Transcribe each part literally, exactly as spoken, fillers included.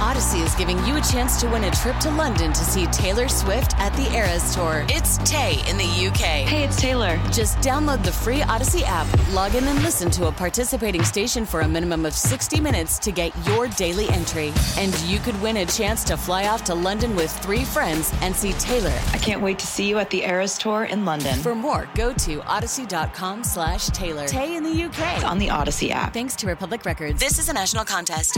Odyssey is giving you a chance to win a trip to London to see Taylor Swift at the Eras Tour. It's Tay in the U K. Hey, it's Taylor. Just download the free Odyssey app, log in and listen to a participating station for a minimum of sixty minutes to get your daily entry. And you could win a chance to fly off to London with three friends and see Taylor. I can't wait to see you at the Eras Tour in London. For more, go to odyssey.com slash Taylor. Tay in the U K. It's on the Odyssey app. Thanks to Republic Records. This is a national contest.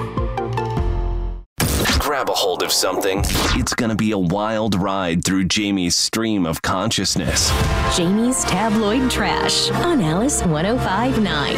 Grab a hold of something. It's going to be a wild ride through Jamie's stream of consciousness. Jamie's Tabloid Trash on Alice one oh five point nine.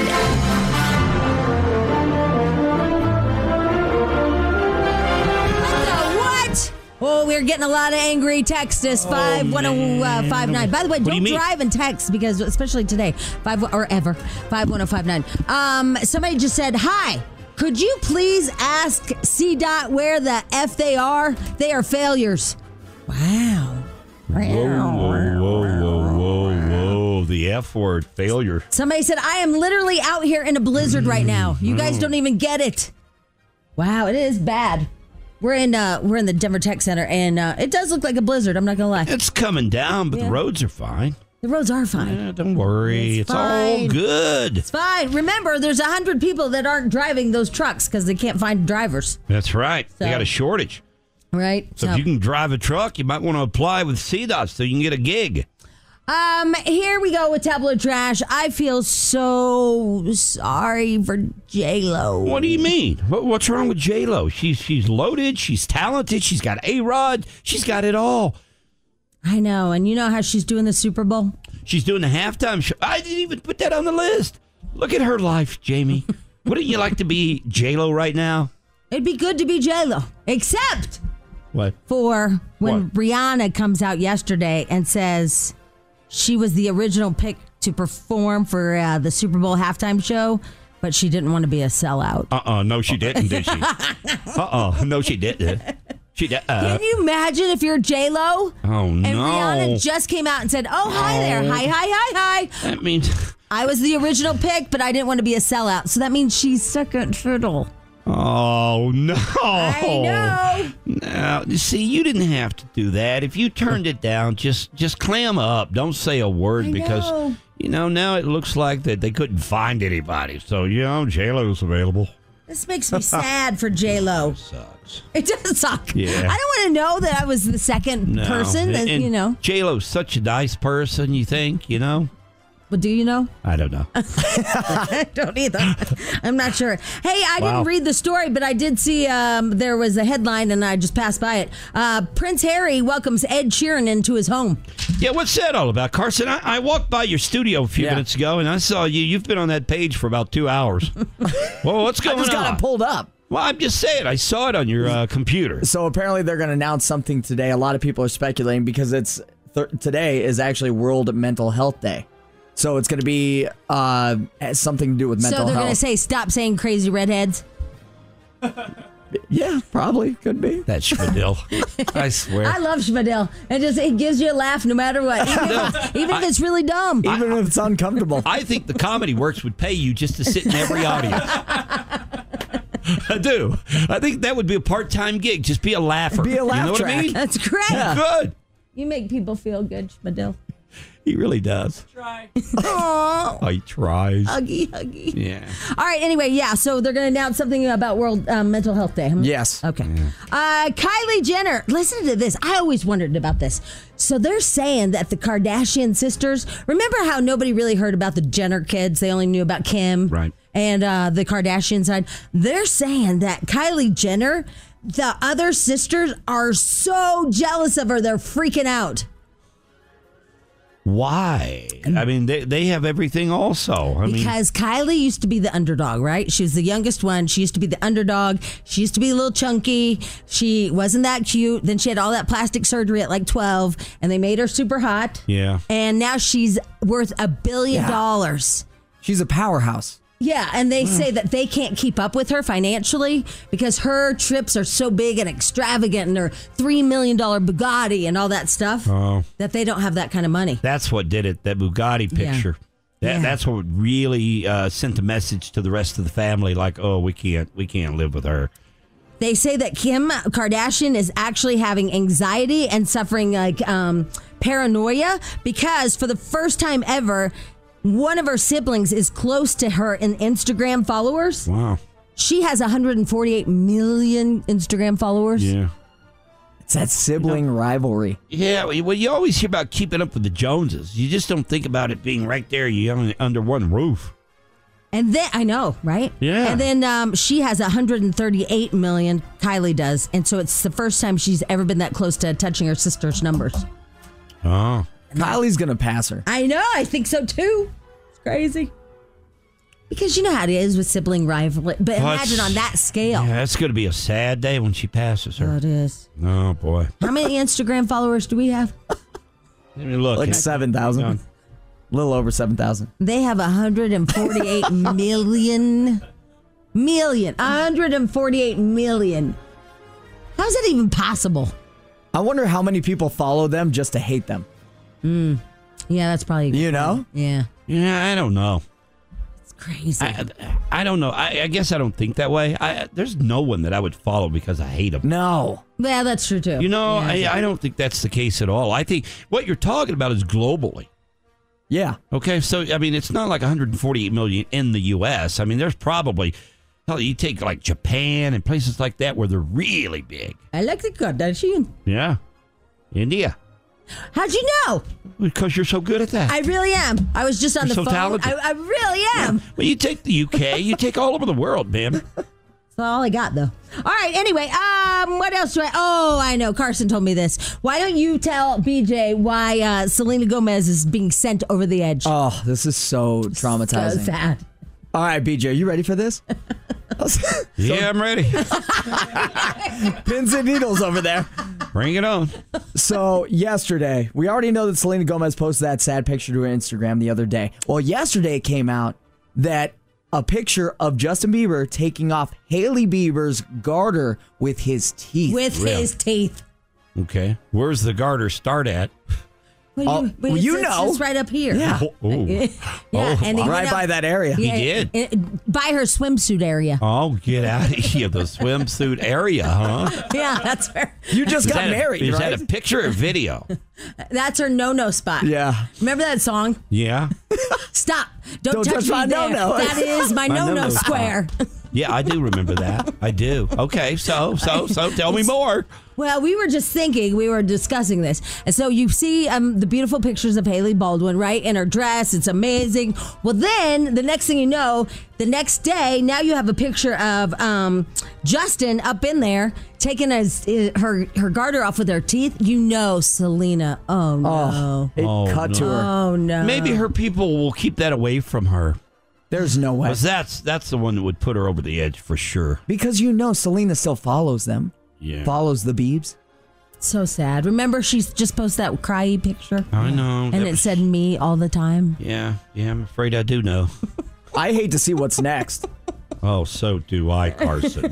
Oh, we're getting a lot of angry texts. This five one oh five nine. By the way, don't do drive and text because, especially today, five or ever five one oh five nine. Um, somebody just said, "Hi, could you please ask C DOT where the F they are? They are failures." Wow. Whoa, whoa, whoa, whoa, whoa, whoa! The F word, failure. Somebody said, "I am literally out here in a blizzard right now. You guys don't even get it." Wow, it is bad. We're in uh, we're in the Denver Tech Center, and uh, it does look like a blizzard. I'm not gonna lie. It's coming down, but Yeah. the roads are fine. The roads are fine. Yeah, don't worry, it's, It's all fine. good. It's fine. Remember, there's a hundred people that aren't driving those trucks because they can't find drivers. That's right. They So- got a shortage. Right. So, if you can drive a truck, you might want to apply with C DOT so you can get a gig. Um, here we go with tabloid trash. I feel so sorry for J-Lo. What do you mean? What, what's wrong with J-Lo? She's she's loaded. She's talented. She's got A-Rod. She's got it all. I know, and you know how she's doing the Super Bowl? She's doing the halftime show. I didn't even put that on the list. Look at her life, Jamie. Wouldn't you like to be J-Lo right now? It'd be good to be J-Lo, except What? for when What? Rihanna comes out yesterday and says she was the original pick to perform for uh, the Super Bowl halftime show, but she didn't want to be a sellout. Uh-uh. No, she didn't, did she? Uh-uh. No, she didn't. She did. Uh, Can you imagine if you're J-Lo? oh, And no. Rihanna just came out and said, "Oh, hi there. Hi, hi, hi, hi. That means... I was the original pick, but I didn't want to be a sellout." So that means she's second fiddle. Oh, no. I know. No, you see, you didn't have to do that. If you turned it down, just just clam up. Don't say a word I because, know. you know, now it looks like that they couldn't find anybody. So, you know, J-Lo's available. This makes me sad for J-Lo. Sucks. It does suck. Yeah. I don't want to know that I was the second No. person, that, And you know. J-Lo's such a nice person, you think, you know? But do you know? I don't know. I don't either. I'm not sure. Hey, I Wow. didn't read the story, but I did see um, there was a headline, and I just passed by it. Uh, Prince Harry welcomes Ed Sheeran into his home. Yeah, what's that all about, Carson? I, I walked by your studio a few Yeah. minutes ago, and I saw you. You've been on that page for about two hours. Well, what's going I just got on? it pulled up. Well, I'm just saying. I saw it on your uh, computer. So apparently they're going to announce something today. A lot of people are speculating because it's th- today is actually World Mental Health Day. So it's going to be uh, has something to do with mental so they're health. going to say, "Stop saying crazy redheads." Yeah, probably. Could be. That's Spadil. I swear. I love Spadil. It just it gives you a laugh no matter what, even, if, even if it's really dumb. Even if it's uncomfortable. I think the Comedy Works would pay you just to sit in every audience. I do. I think that would be a part-time gig. Just be a laugher. Be a laugh You know what I track. mean? That's great. Good. You make people feel good, Spadil. He really does. Try. Oh, he tries. Huggy, huggy. Yeah. All right, anyway, yeah, so they're going to announce something about World um, Mental Health Day. Hmm? Yes. Okay. Uh, Kylie Jenner, listen to this. I always wondered about this. So they're saying that the Kardashian sisters, remember how nobody really heard about the Jenner kids? They only knew about Kim. Right. And uh, the Kardashian side. They're saying that Kylie Jenner, the other sisters, are so jealous of her, they're freaking out. Why? I mean, they they have everything also. I mean, Because Kylie used to be the underdog, right? She was the youngest one. She used to be the underdog. She used to be a little chunky. She wasn't that cute. Then she had all that plastic surgery at like twelve, and they made her super hot. yeah. And now she's worth a billion Yeah. dollars. She's a powerhouse. Yeah, and they say that they can't keep up with her financially because her trips are so big and extravagant and her three million dollars Bugatti and all that stuff Oh. that they don't have that kind of money. That's what did it, that Bugatti Yeah. picture. That, Yeah. That's what really uh, sent a message to the rest of the family, like, oh, we can't we can't live with her. They say that Kim Kardashian is actually having anxiety and suffering like um, paranoia because for the first time ever, one of her siblings is close to her in Instagram followers. Wow. She has one hundred forty-eight million Instagram followers. Yeah. It's that sibling you know, rivalry. Yeah, well, you always hear about keeping up with the Joneses. You just don't think about it being right there you under one roof. And then, I know, right? Yeah. And then um, she has one hundred thirty-eight million, Kylie does. And so it's the first time she's ever been that close to touching her sister's numbers. Oh. Kylie's going to pass her. I know, I think so too. It's crazy. Because you know how it is with sibling rivalry. But well, imagine on that scale. Yeah, it's going to be a sad day when she passes her. Oh, it is. Oh, boy. How many Instagram followers do we have? Let me look. Like seven thousand. A little over seven thousand. They have one hundred forty-eight million. Million. one hundred forty-eight million. How's that even possible? I wonder how many people follow them just to hate them. Mm. Yeah, that's probably. You know? Yeah. Yeah, I don't know. Crazy. I, I don't know. I, I guess I don't think that way. I, there's no one that I would follow because I hate them. No. Well, that's true, too. You know, yeah, I, I don't think that's the case at all. I think what you're talking about is globally. Yeah. Okay, so, I mean, it's not like one hundred forty-eight million in the U S. I mean, there's probably, hell, you take like Japan and places like that where they're really big. I like the Kardashian. Yeah. India. How'd you know? Because you're so good at that. I really am. I was just on you're the so phone. Talented. I, I really am. Yeah. Well, you take the U K, you take all over the world, man. That's all I got, though. All right, anyway, um, what else do I... Oh, I know. Carson told me this. Why don't you tell B J why uh, Selena Gomez is being sent over the edge? Oh, this is so traumatizing. So sad. All right, B J, are you ready for this? Yeah, I'm ready. Pins and needles over there. Bring it on. So yesterday, we already know that Selena Gomez posted that sad picture to her Instagram the other day. Well, yesterday it came out that a picture of Justin Bieber taking off Hailey Bieber's garter with his teeth. With Really? his teeth. Okay. Where's the garter start at? Well, Oh, you, but well, it's, you it's know. just right up here. Yeah. Oh, oh. yeah, Oh, and wow. he Right went by up- that area. He yeah, did. it- it- by her swimsuit area. Oh, get out of here. The swimsuit area, huh? Yeah, that's her. You just Is got that a- married, Is right? that a picture or video? That's her no-no spot. Yeah. Remember that song? Yeah. Stop. Don't, Don't touch, touch me my there. no-no. That is my, My no-no no-no spot. square. Yeah, I do remember that. I do. Okay, so, so, so tell me more. Well, we were just thinking, we were discussing this. And so you see um, the beautiful pictures of Hailey Baldwin, right? In her dress. It's amazing. Well, then the next thing you know, the next day, now you have a picture of um, Justin up in there taking his, her, her garter off with her teeth. You know, Selena. Oh, no. Oh, it Oh, cut to no. her. Oh, no. Maybe her people will keep that away from her. There's no way. Because that's, that's the one that would put her over the edge for sure. Because you know Selena still follows them. Yeah. Follows the Biebs. So sad. Remember, she's just posted that cryy picture? I know. And that it was- said me all the time. Yeah, yeah, I'm afraid I do know. I hate to see what's next. Oh, so do I, Carson.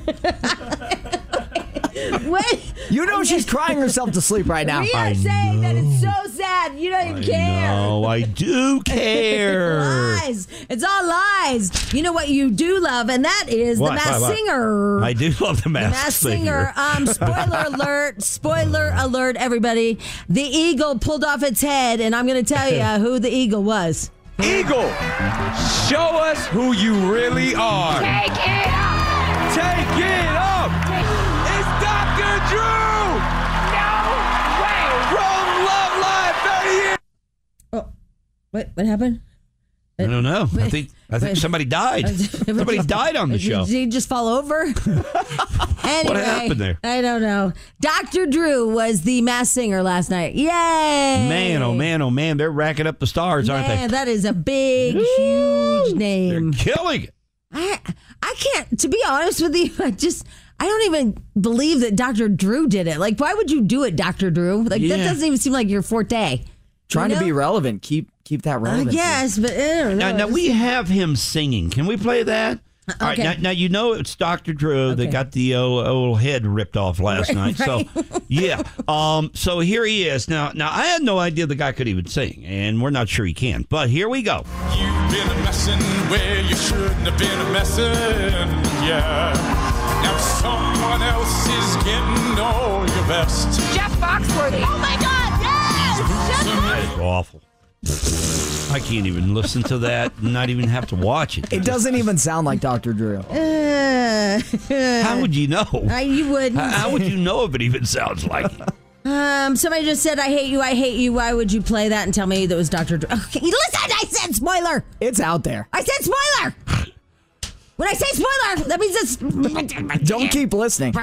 Wait. You know she's crying herself to sleep right now. We are I saying that it's so sad. You don't even care. No, I do care. Lies. It's all lies. You know what you do love, and that is What? the Masked What? What? Singer. I do love the The Masked Masked Singer. Singer. Um, spoiler alert. Spoiler alert, everybody. The eagle pulled off its head, and I'm going to tell you who the eagle was. Eagle, show us who you really are. Take it up! Take it up! It's Doctor Drew! No way! From Love Live thirty years. Oh, what? What happened? I don't know. I think I think Wait. somebody died. Somebody died on the show. Did he just fall over? Anyway, What happened there? I don't know. Doctor Drew was the Masked Singer last night. Yay! Man, oh man, oh man, they're racking up the stars, aren't Man, they? that is a big, huge They're name. killing it. I I can't. To be honest with you, I just I don't even believe that Doctor Drew did it. Like, why would you do it, Doctor Drew? Like, that Yeah. doesn't even seem like your forte. Trying You to be know? relevant. Keep keep that I relevant. guess, but I don't know. Now, now we have him singing. Can we play that? All right, Okay. now, now you know it's Doctor Drew that Okay. got the old, old head ripped off last night. So, yeah. Um. So here he is. Now, now I had no idea the guy could even sing, and we're not sure he can. But here we go. You've been a messin' where you shouldn't have been a messin', yeah. Now someone else is getting all your best. Jeff Foxworthy. Oh my God, yes! Jeff That is awful. I can't even listen to that, not even have to watch it. It doesn't even sound like Doctor Drew. Uh, How would you know? I, you wouldn't. How, how would you know if it even sounds like it? Um, somebody just said, I hate you, I hate you. Why would you play that and tell me that was Doctor Drew? Okay, listen, I said spoiler. It's out there. I said spoiler. When I say spoiler, that means it's... Don't keep listening.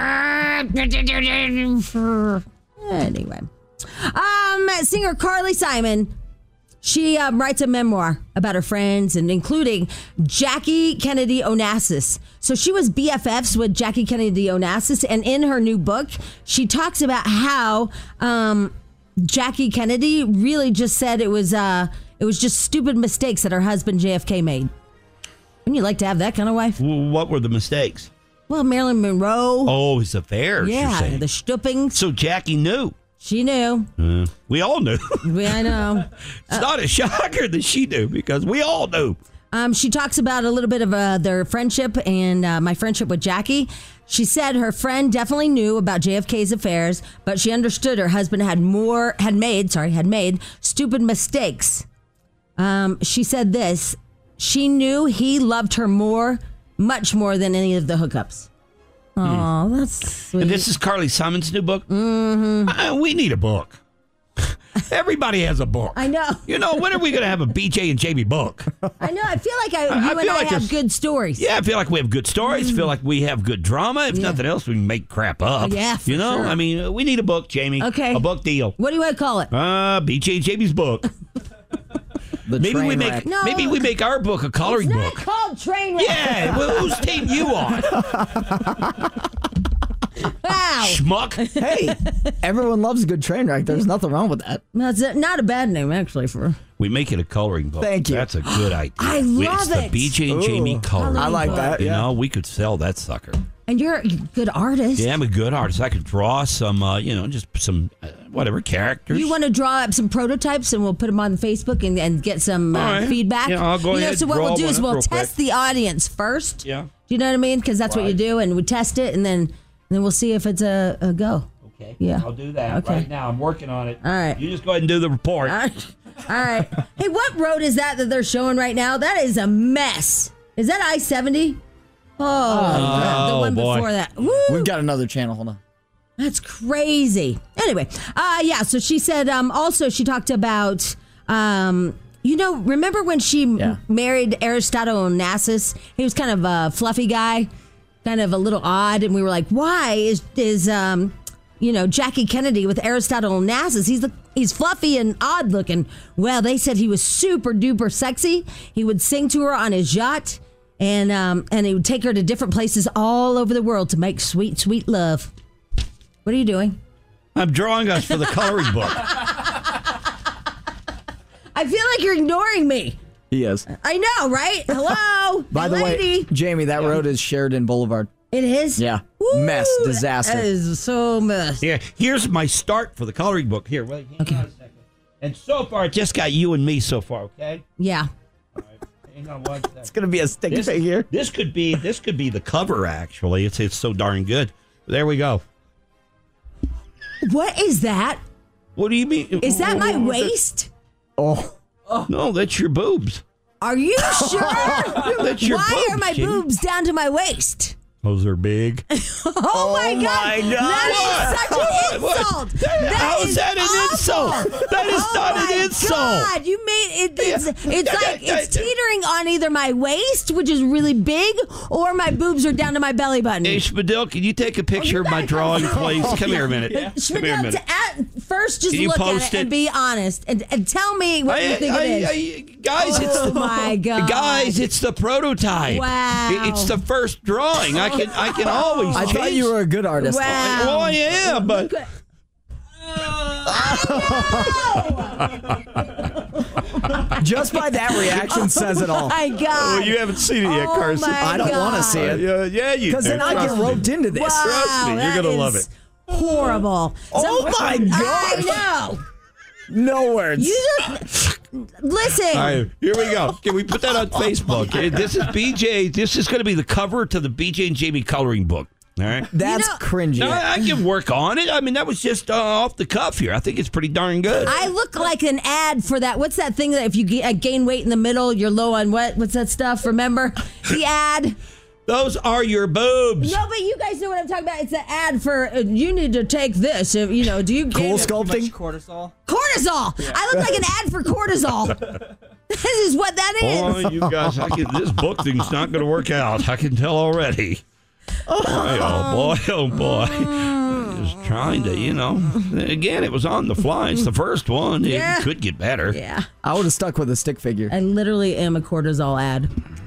Anyway. Um, singer Carly Simon, she um, writes a memoir about her friends, and including Jackie Kennedy Onassis. So she was B F Fs with Jackie Kennedy Onassis, and in her new book, she talks about how um, Jackie Kennedy really just said it was uh, it was just stupid mistakes that her husband J F K made. Wouldn't you like to have that kind of wife? What were the mistakes? Well, Marilyn Monroe. Oh, his affairs. Yeah, you're saying. the Stuppings. So Jackie knew. She knew. Uh, we all knew. Yeah, I know. It's uh, not a shocker that she knew, because we all knew. Um, she talks about a little bit of uh, their friendship and uh, my friendship with Jackie. She said her friend definitely knew about J F K's affairs, but she understood her husband had more had made sorry had made stupid mistakes. Um, she said this: she knew he loved her more, much more than any of the hookups. Oh, mm. That's sweet. And this is Carly Simon's new book? Mm-hmm. Uh, we need a book. Everybody has a book. I know. You know, when are we going to have a B J and Jamie book? I know. I feel like I, you I and feel I like have good stories. Yeah, I feel like we have good stories. Mm. feel like we have good drama. If yeah. nothing else, we can make crap up. Oh, yeah, for You know, sure. I mean, we need a book, Jamie. Okay. A book deal. What do you want to call it? Uh, B J and Jamie's book. The maybe we make wreck. No. maybe we make our book a coloring It's not book. called train wreck. Yeah, well, whose team you on? Wow. Schmuck. Hey, everyone loves a good train wreck. There's nothing wrong with that. That's a, not a bad name, actually. For We make it a coloring book. Thank you. That's a good idea. I We- love it's it. the B J and Jamie Ooh. coloring I like book. that, You yeah. know, we could sell that sucker. And you're a good artist. Yeah, I'm a good artist. I could draw some, uh, you know, just some, uh, whatever, characters. You want to draw up some prototypes, and we'll put them on Facebook and, and get some uh, All right. feedback. Yeah, I'll go you know, ahead so and what draw we'll do one is up we'll real test quick. the audience first. Yeah. Do you know what I mean? Because that's what you Right. do, and we test it, and then and then we'll see if it's a, a go. Okay. Yeah. I'll do that Okay. right now. I'm working on it. All right. You just go ahead and do the report. All right. All right. Hey, what road is that that they're showing right now? That is a mess. Is that I seventy? Oh, the Oh, one boy. before that. Woo. We've got another channel. Hold on. That's crazy. Anyway, uh, yeah, so she said um, also she talked about, um, you know, remember when she m- Yeah. married Aristotle Onassis? He was kind of a fluffy guy, kind of a little odd. And we were like, why is, is um, you know, Jackie Kennedy with Aristotle Onassis? He's, the, he's fluffy and odd looking. Well, they said he was super duper sexy. He would sing to her on his yacht. And um, and he would take her to different places all over the world to make sweet, sweet love. What are you doing? I'm drawing us for the coloring book. I feel like you're ignoring me. He is. I know, right? Hello, By the lady. way, Jamie, that road is Sheridan Boulevard. It is? Yeah. Woo, Mess. Disaster. That is so mess. Yeah, here's my start for the coloring book. Here, wait, hang Okay. on a second. And so far, it just got you and me so far, okay? Yeah. All right, hang on one second. It's gonna be a stick This, figure. this could be this could be the cover. Actually, it's it's so darn good. There we go. What is that? What do you mean? Is that my waist? Oh. No, that's your boobs. Are you sure? That's your Why boobs, are my Jamie. boobs down to my waist? Those are big. Oh, my God. my God. That is such an What? insult. That- That how is is that an awful. insult? That is Oh not an my insult. God, you made it. It's, it's Yeah, like yeah, it's yeah. teetering on either my waist, which is really big, or my boobs are down to my belly button. Hey, Spadil, can you take a picture of my drawing, please? Come here a minute. Come here a Schmidl, minute. to at, first, just Can you look at post it and it? be honest, and, and tell me what you I- think I- it is. I- guys, it's Oh the, my God. guys, it's the prototype. Wow. It- it's the first drawing. I can I can always. I change. thought you were a good artist. Wow. Well, I am, but Just by that reaction says it all. Oh my God. well, you haven't seen it yet, Oh Carson. my I don't want to God. see it. Yeah, yeah, you. Because do. then I Trust get me. roped into this. Wow, Trust me, you're that gonna love is it. Horrible. Oh my gosh. I know. No words. You just listen. All right, here we go. Can we put that on Facebook? Okay, this is B J. This is going to be the cover to the B J and Jamie coloring book. All right. That's You know- cringy. No, I can work on it. I mean, that was just uh, off the cuff here. I think it's pretty darn good. I look like an ad for that. What's that thing that if you ga- uh, gain weight in the middle, you're low on what? What's that stuff? Remember the ad? Those are your boobs. No, but you guys know what I'm talking about. It's an ad for uh, you need to take this. If, you know, do you Cool gain sculpting? Cortisol. cortisol? I look like an ad for cortisol. This is what that is. Boy, you guys, I can, this book thing's not going to work out. I can tell already. Boy, oh boy, oh boy. Just trying to, you know. Again, it was on the fly. It's the first one. It Yeah. could get better. Yeah, I would have stuck with a stick figure. I literally am a cortisol ad.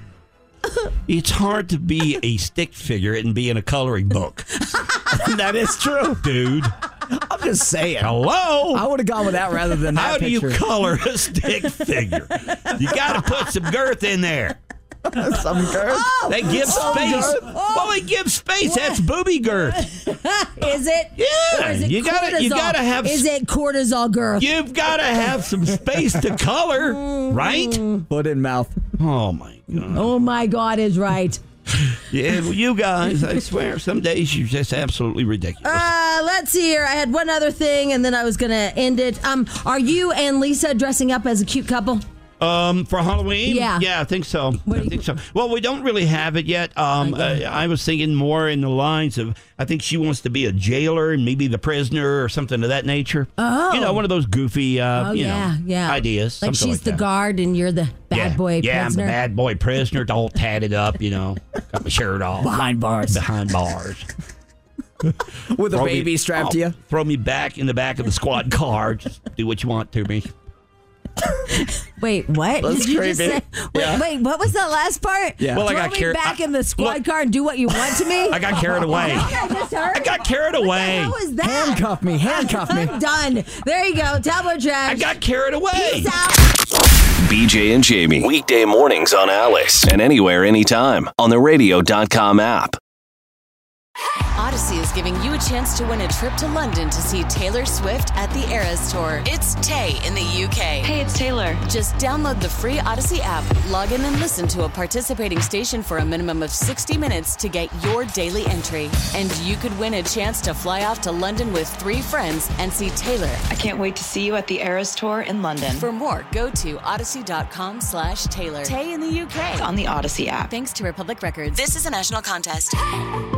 It's hard to be a stick figure and be in a coloring book. That is true. Dude. I'm just saying. Hello? I would have gone with that rather than that How do picture. you color a stick figure? You got to put some girth in there. Some girth. Oh, They give space. Well, they give space. That's booby girth. Is it? Yeah, Or is it you gotta- you cortisol? gotta have- Is it cortisol girth? You've got to have some space to color, right? Foot in mouth. Oh, my God. Oh my God, is right. Yeah, well, you guys, I swear, some days you're just absolutely ridiculous. Uh, let's see here. I had one other thing, and then I was going to end it. Um, are you and Lisa dressing up as a cute couple? Um, for Halloween? Yeah. Yeah, I think so. What I do you- think so. Well, we don't really have it yet. Um, uh, I was thinking more in the lines of, I think she wants to be a jailer and maybe the prisoner or something of that nature. Oh. You know, one of those goofy, uh, Oh, you yeah, know, yeah. ideas. Like something she's like the that. guard, and you're the bad yeah. boy Yeah, prisoner. I'm the bad boy prisoner, all tatted up, you know, got my shirt off. Behind bars. Behind bars. With a Throw baby me- strapped oh, to you. Throw me back in the back of the squad car. Just do what you want to me. Wait, what? That's Did you just creepy. say? Wait, Yeah. wait, what was that last part? Yeah. Well, I Throw got me carried- back I- in the squad look- car and do what you want to me? I got carried away. I just heard. I got carried away. How was that? Handcuff me. Handcuff me. I'm done. There you go. Tabloid trash. I got carried away. Peace out. B J and Jamie. Weekday mornings on Alice. And anywhere, anytime on the radio dot com app. Odyssey is giving you a chance to win a trip to London to see Taylor Swift at the Eras Tour. It's Tay in the U K. Hey, it's Taylor. Just download the free Odyssey app, log in and listen to a participating station for a minimum of sixty minutes to get your daily entry. And you could win a chance to fly off to London with three friends and see Taylor. I can't wait to see you at the Eras Tour in London. For more, go to odyssey.com slash Taylor. Tay in the U K. On the Odyssey app. Thanks to Republic Records. This is a national contest.